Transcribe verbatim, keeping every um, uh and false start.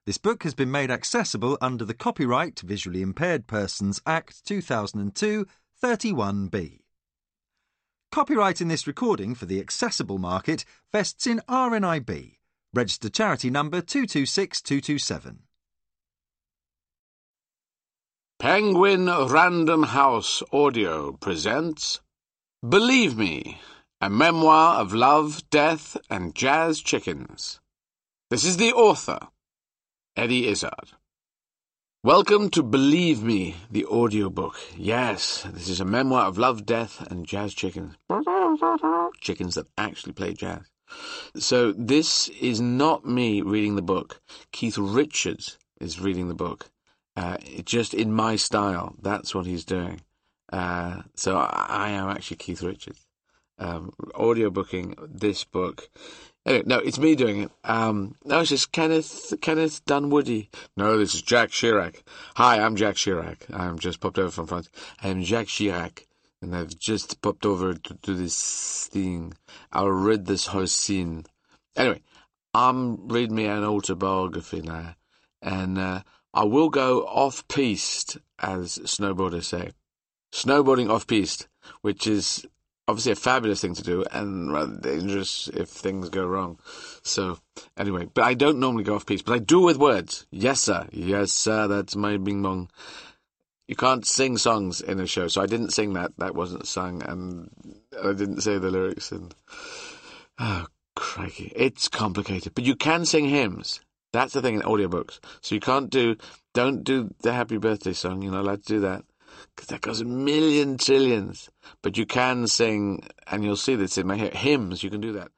This book has been made accessible under the Copyright Visually Impaired Persons Act two thousand two, thirty-one B. Copyright in this recording for the accessible market vests in R N I B, registered charity number two two six two two seven. Penguin Random House Audio presents Believe Me, a memoir of love, death, and jazz chickens. This is the author, Eddie Izzard. Welcome to Believe Me, the audiobook. Yes, this is a memoir of love, death, and jazz chickens. Chickens that actually play jazz. So this is not me reading the book. Keith Richards is reading the book. Uh, just in my style. That's what he's doing. Uh, so I, I am actually Keith Richards. Um, audiobooking this book. Anyway, no, it's me doing it. Um, no, it's just Kenneth Kenneth Dunwoody. No, this is Jack Chirac. Hi, I'm Jack Chirac. I'm just popped over from France. I'm Jack Chirac, and I've just popped over to do this thing. I'll read this whole scene. Anyway, I'm reading me an autobiography now, and uh, I will go off-piste, as snowboarders say. Snowboarding off-piste, which is obviously a fabulous thing to do and rather dangerous if things go wrong. So, anyway, but I don't normally go off-piste, but I do with words. Yes, sir. Yes, sir, that's my bing-bong. You can't sing songs in a show, so I didn't sing that. That wasn't sung, and I didn't say the lyrics. And oh, crikey. It's complicated. But you can sing hymns. That's the thing in audiobooks. So you can't do, don't do the happy birthday song. You're not allowed to do that, because that goes a million trillions. But you can sing, and you'll see this in my hymns, you can do that.